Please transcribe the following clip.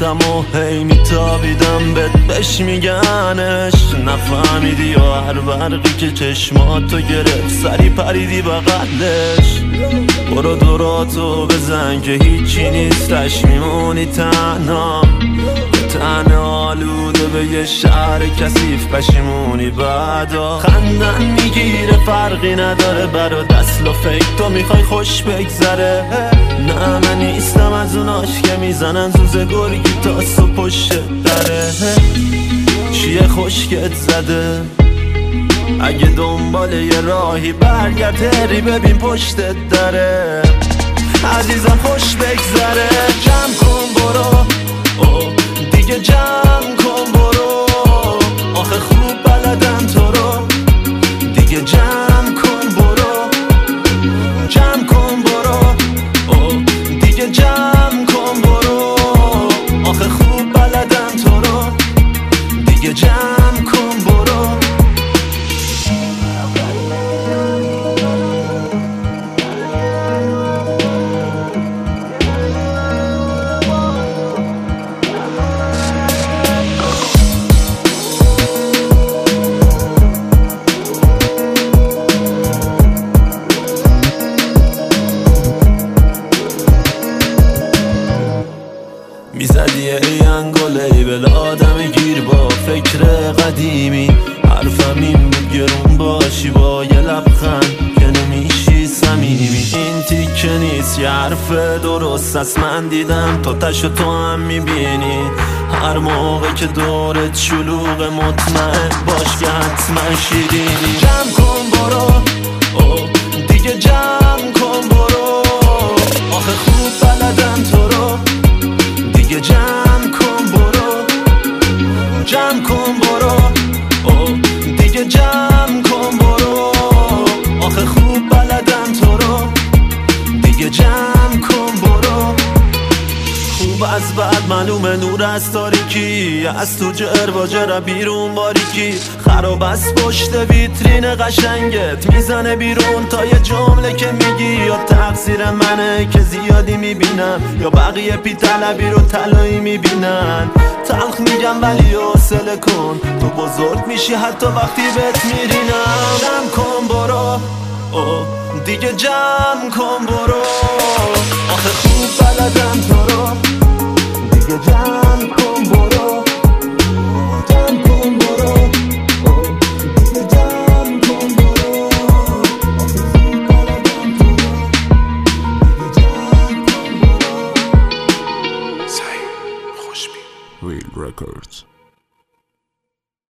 میرفتم و هی میتابیدم بهش میگنش، نفهمیدی یا هر برقی که چشماتو گرفت سری پریدی بغلش. برو دوراتو بزن که هیچی نیستش، میمونی تنها آلوده به یه شهر کثیف، پشیمونی بعدا خندن میگیره فرقی نداره برا دست و فکر، تو میخوای خوش بگذره. نه من نیستم از اوناش که میزنن زوز گرگی تاسو پشت دره. چیه خوشگت زده؟ اگه دنبال یه راهی برگرد هری ببین پشتت داره. عزیزم خوش بگذره، جمع کن برو دیگه، جمع کن برو، آخه خوب بلدم تو رو. دیگه جمع کن برو، جمع کن برو، دیگه جمع کن برو، آخه خوب بلدم تو رو. دیگه جمع کن برو. میزدی ای انگله بل آدم گیر با فکر قدیمی، حرفم این بود گرون باشی با یه لبخند که نمیشی صمیمی. این تیکه نیست یه حرف درست است، من دیدم تو تشو تو هم میبینی. هر موقع که دورت شلوغ مطمئن باش که حتما شیرینی. جمع کن برو دیگه، جمع کن برو، آخه خوب بلدم تو رو. دیگه جمع کن برو، جمع کن برو، دیگه جمع کن برو، آخه خوب بلدم تو رو. دیگه جمع کن برو. خوب از بعد معلومه نور از تاریکی، از تو جر با جر بیرون باریکی. خراب از پشت ویترین قشنگت میزنه بیرون تا یه جمله که میگی یا تقصیر منه که زیادی میبینم، یا بقیه پی طلبی رو طلایی میبینن. تلخ میگم ولی حوصله کن، تو بزرگ میشی حتی وقتی بهت میرینم. جمع کن برو دیگه، جمع کن برو، آخه خوب بلدم تو رو. دیگه جمع کن برو، جمع کن برو، دیگه جمع کن برو، آخه خوب بلدم تو رو. دیگه جمع کن برو. سعی خوشبین Real Records.